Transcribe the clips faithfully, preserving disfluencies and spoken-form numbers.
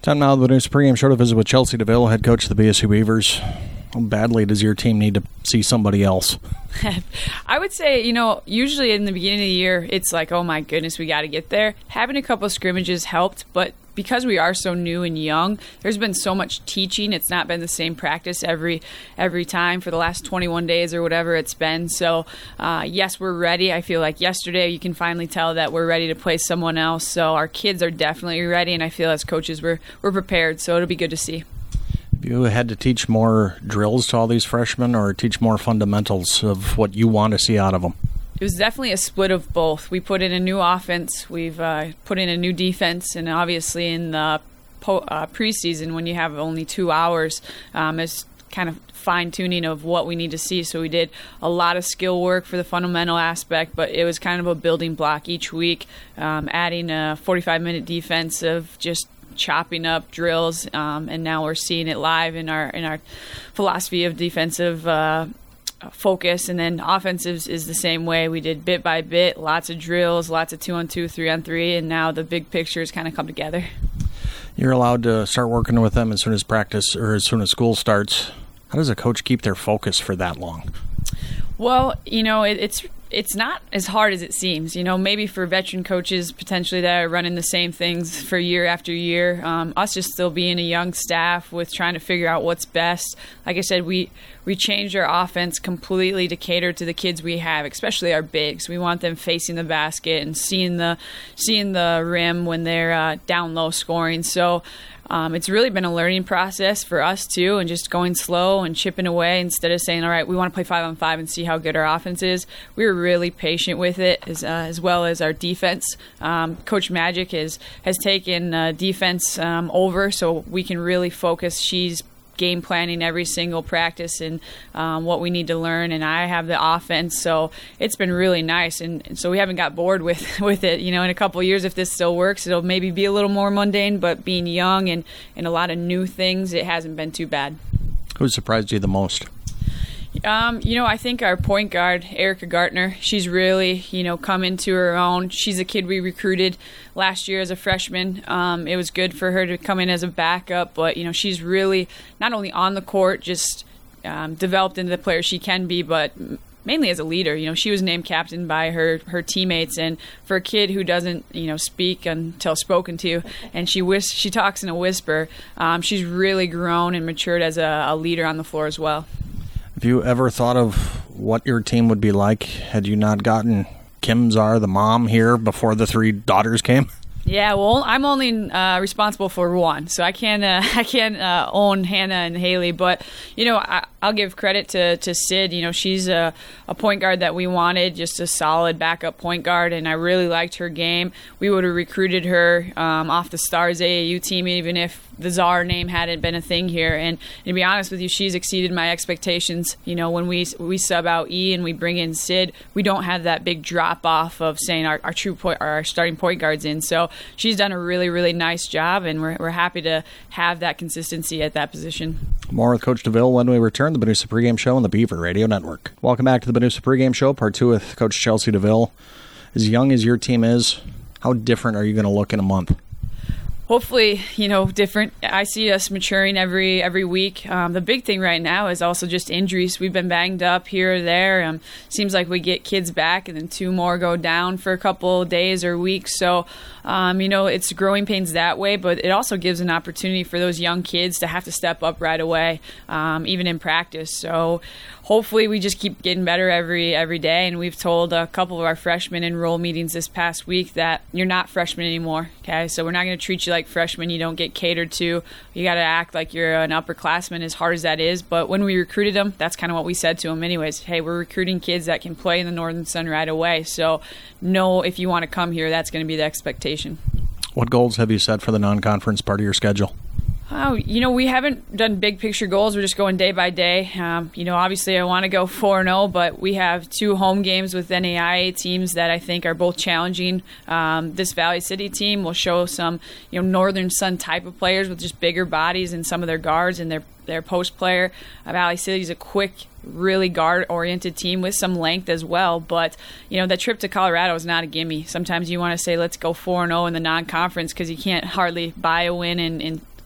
Time now, the news pregame show to visit with Chelsea DeVille, head coach of the B S U Beavers. How badly does your team need to see somebody else? I would say, you know, usually in the beginning of the year, it's like, oh my goodness, we got to get there. Having a couple of scrimmages helped, but because we are so new and young, there's been so much teaching. It's not been the same practice every every time for the last twenty-one days or whatever it's been. So, uh, yes, we're ready. I feel like yesterday you can finally tell that we're ready to play someone else. So our kids are definitely ready, and I feel as coaches we're, we're prepared. So it'll be good to see. Have you had to teach more drills to all these freshmen or teach more fundamentals of what you want to see out of them? It was definitely a split of both. We put in a new offense, we've uh, put in a new defense, and obviously in the po- uh, preseason when you have only two hours, um, it's kind of fine-tuning of what we need to see. So we did a lot of skill work for the fundamental aspect, but it was kind of a building block each week, um, adding a forty-five minute defense of just chopping up drills, um, and now we're seeing it live in our in our philosophy of defensive uh focus, and then offensives is the same way. We did bit by bit, lots of drills, lots of two on two, three on three, and now the big pictures kind of come together. You're allowed to start working with them as soon as practice or as soon as school starts. How does a coach keep their focus for that long? Well, you know, it, it's it's not as hard as it seems. You know, maybe for veteran coaches potentially that are running the same things for year after year, um, us just still being a young staff with trying to figure out what's best. Like I said, we we changed our offense completely to cater to the kids we have, especially our bigs. We want them facing the basket and seeing the seeing the rim when they're uh, down low scoring. So Um, it's really been a learning process for us, too, and just going slow and chipping away instead of saying, all right, we want to play five on five and see how good our offense is. We were really patient with it, as, uh, as well as our defense. Um, Coach Magic has, has taken uh, defense um, over, so we can really focus. She's game planning every single practice and um, what we need to learn, and I have the offense, so it's been really nice, and, and so we haven't got bored with with it. You know, in a couple of years, if this still works, it'll maybe be a little more mundane, but being young and, and a lot of new things, it hasn't been too bad. Who surprised you the most? Um, you know, I think our point guard, Erica Gartner, she's really, you know, come into her own. She's a kid we recruited last year as a freshman. Um, it was good for her to come in as a backup, but, you know, she's really not only on the court, just um, developed into the player she can be, but mainly as a leader. You know, she was named captain by her, her teammates, and for a kid who doesn't, you know, speak until spoken to, and she whis- she talks in a whisper, um, she's really grown and matured as a, a leader on the floor as well. Have you ever thought of what your team would be like had you not gotten Kim Czar, the mom, here before the three daughters came? Yeah, well, I'm only uh, responsible for one, so I can't uh, I can't uh, own Hannah and Haley. But you know, I, I'll give credit to, to Sid. You know, she's a, a point guard that we wanted, just a solid backup point guard, and I really liked her game. We would have recruited her um, off the Stars A A U team, even if the Czar name hadn't been a thing here. And, and to be honest with you, she's exceeded my expectations. You know, when we we sub out E and we bring in Sid, we don't have that big drop off of saying our, our true point, our starting point guards in. So she's done a really, really nice job, and we're, we're happy to have that consistency at that position. More with Coach DeVille when we return. The Benusa Pregame Show on the Beaver Radio Network. Welcome back to the Benusa Pregame Show, part two with Coach Chelsea DeVille. As young as your team is, how different are you going to look in a month? Hopefully, you know, different. I see us maturing every every week. Um, the big thing right now is also just injuries. We've been banged up here or there. Um, seems like we get kids back and then two more go down for a couple of days or weeks. So, um, you know, it's growing pains that way, but it also gives an opportunity for those young kids to have to step up right away, um, even in practice. So hopefully we just keep getting better every every day. And we've told a couple of our freshmen in roll meetings this past week that you're not freshmen anymore. Okay, so we're not going to treat you like freshmen. You don't get catered to. You got to act like you're an upperclassman, as hard as that is. But when we recruited them, that's kind of what we said to them anyways. Hey, we're recruiting kids that can play in the Northern Sun right away. So know if you want to come here, that's going to be the expectation. What goals have you set for the non-conference part of your schedule? Oh, you know, we haven't done big picture goals. We're just going day by day. Um, you know, obviously I want to go four and oh, but we have two home games with N A I A teams that I think are both challenging. Um, this Valley City team will show some, you know, Northern Sun type of players with just bigger bodies and some of their guards and their their post player. Uh, Valley City is a quick, really guard-oriented team with some length as well. But, you know, that trip to Colorado is not a gimme. Sometimes you want to say, let's go four and oh in the non-conference because you can't hardly buy a win in, in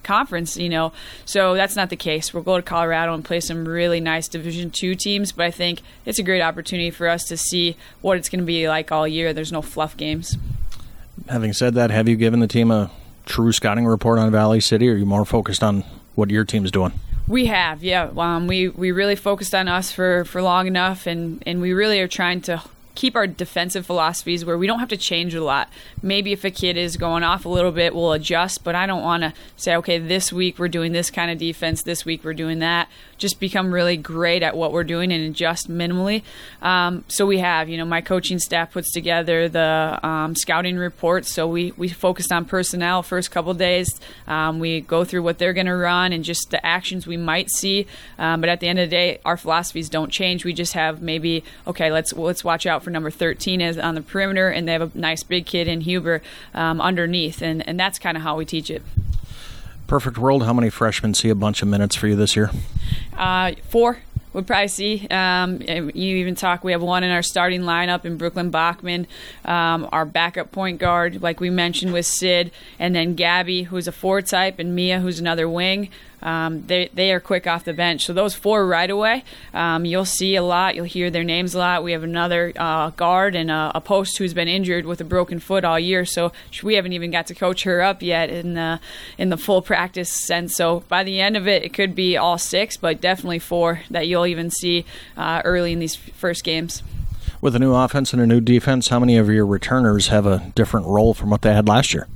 conference, you know. So that's not the case. We'll go to Colorado and play some really nice Division two teams, but I think it's a great opportunity for us to see what it's going to be like all year. There's no fluff games. Having said that, have you given the team a true scouting report on Valley City, or are you more focused on what your team's doing? We have, yeah. Um, we, we really focused on us for, for long enough, and, and we really are trying to keep our defensive philosophies where we don't have to change a lot. Maybe if a kid is going off a little bit, we'll adjust, but I don't want to say, okay, this week we're doing this kind of defense, this week we're doing that. Just become really great at what we're doing and adjust minimally. Um, so we have, you know, my coaching staff puts together the um, scouting reports, so we, we focused on personnel first couple days. Um, we go through what they're going to run and just the actions we might see, um, but at the end of the day, our philosophies don't change. We just have maybe, okay, let's let's watch out for number thirteen as on the perimeter, and they have a nice big kid in Huber um, underneath, and, and that's kind of how we teach it. Perfect world, how many freshmen see a bunch of minutes for you this year? Uh, four. We'll probably see. Um, you even talk, we have one in our starting lineup in Brooklyn Bachman, um, our backup point guard, like we mentioned with Sid, and then Gabby, who's a four type, and Mia, who's another wing. Um, they they are quick off the bench. So those four right away, um, you'll see a lot. You'll hear their names a lot. We have another uh, guard and a, a post who's been injured with a broken foot all year. So we haven't even got to coach her up yet in the, in the full practice sense. So by the end of it, it could be all six, but definitely four that you'll even see uh, early in these first games. With a new offense and a new defense, how many of your returners have a different role from what they had last year?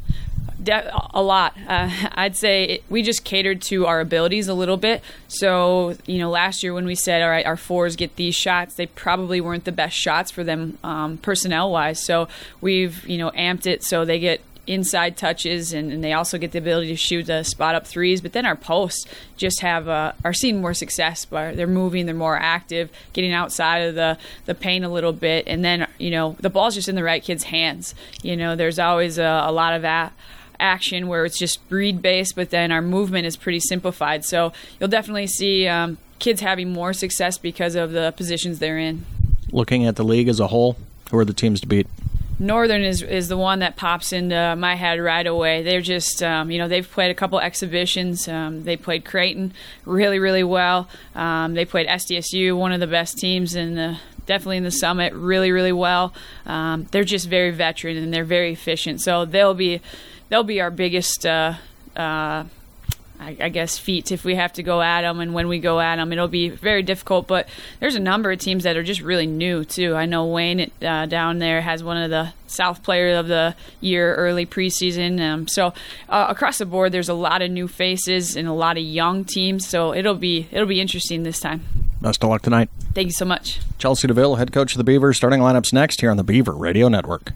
A lot. Uh, I'd say it, we just catered to our abilities a little bit. So, you know, last year when we said, all right, our fours get these shots, they probably weren't the best shots for them um, personnel-wise. So we've, you know, amped it so they get inside touches, and, and they also get the ability to shoot the spot-up threes. But then our posts just have uh, are seeing more success. But they're moving, they're more active, getting outside of the, the paint a little bit. And then, you know, the ball's just in the right kid's hands. You know, there's always a, a lot of that action where it's just read based, but then our movement is pretty simplified. So you'll definitely see um, kids having more success because of the positions they're in. Looking at the league as a whole, who are the teams to beat? Northern is is the one that pops into my head right away. They're just, um, you know, they've played a couple exhibitions. Um, they played Creighton really, really well. Um, they played S D S U, one of the best teams in the definitely in the Summit, really, really well. Um, they're just very veteran and they're very efficient. So they'll be they'll be our biggest, uh, uh, I, I guess, feat if we have to go at them. And when we go at them, it'll be very difficult. But there's a number of teams that are just really new, too. I know Wayne uh, down there has one of the South Player of the Year early preseason. Um, so uh, across the board, there's a lot of new faces and a lot of young teams. So it'll be it'll be interesting this time. Best of luck tonight. Thank you so much. Chelsea DeVille, head coach of the Beavers. Starting lineups next here on the Beaver Radio Network.